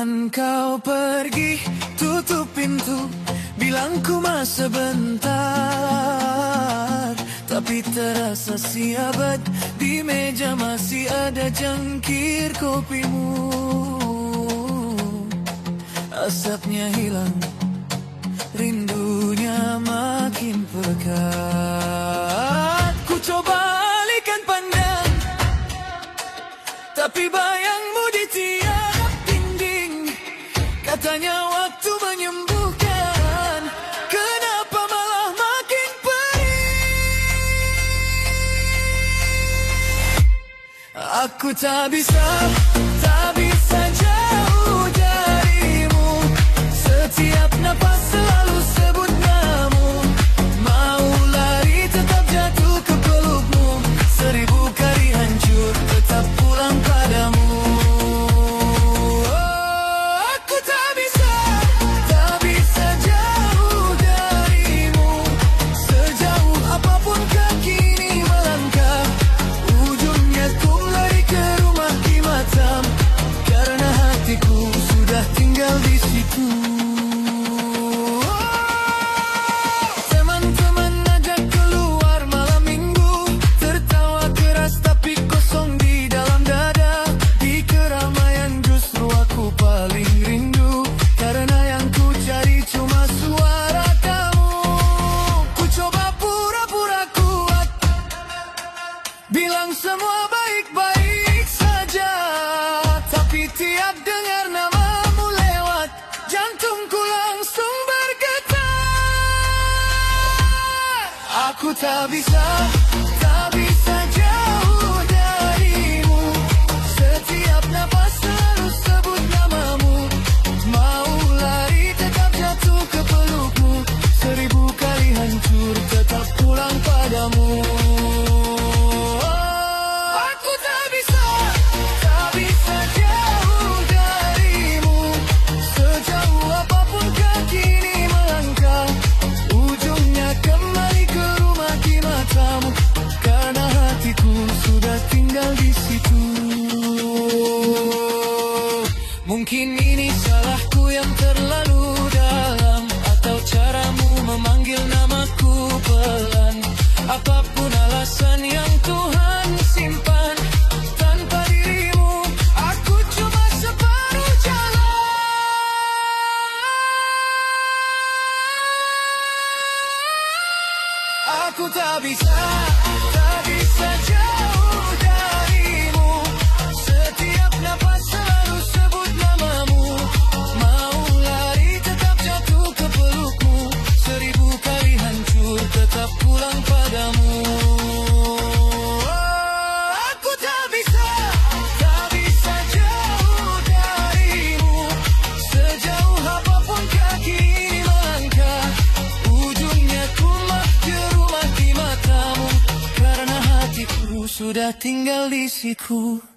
Jangan kau pergi, tutup pintu, bilang cuma sebentar. Tapi terasa siabad, di meja masih ada jangkir kopimu. Asapnya hilang, rindunya makin pekat. Ku coba alihkan pandang, tapi bayangmu di tiap dinding. Katanya waktu menyembuhkan, kenapa malah makin perih? Aku tak bisa jauh darimu. Setiap napas selalu sebut namamu. Mau lari tetap jatuh ke pelukmu. 1000 kali hancur tetap pulang padamu. Aku tak bisa jauh darimu. Sejauh apapun kaki ini melangkah, ujungnya ku lari ke rumah di Batam. Karena hatiku sudah tinggal di situ. Teman-teman ajak keluar malam minggu, tertawa keras tapi kosong di dalam dada. Di keramaian justru aku paling rindu, karena yang ku cari cuma suara kamu. Ku coba pura-pura kuat, bilang semua baik-baik saja, tapi tiap dengar namamu lewat, jantungku langsung bergetar. Aku tak bisa jauh darimu. Setiap napas selalu sebut namamu. Mau lari tetap jatuh ke pelukmu. 1000 kali hancur tetap pulang padamu. Aku tak bisa jauh darimu. Sejauh apapun kaki ini melangkah, ujungnya kembali ke rumah di matamu. Karena hatiku sudah tinggal di situ. Mungkin ini salahku yang terlalu dalam, atau caramu memanggil namaku pelan. Apapun alasan yang Tuhan simpan, tanpa dirimu aku cuma separuh jalan. Aku tak bisa jauh darimu. Setiap napas selalu sebut namamu. Mau lari tetap jatuh ke pelukmu. 1000 kali hancur tetap pulang padamu. Aku tak bisa jauh darimu. Sejauh apapun kaki ini melangkah, ujungnya kumat ke rumah di matamu. Karena hatiku sudah tinggal di situ.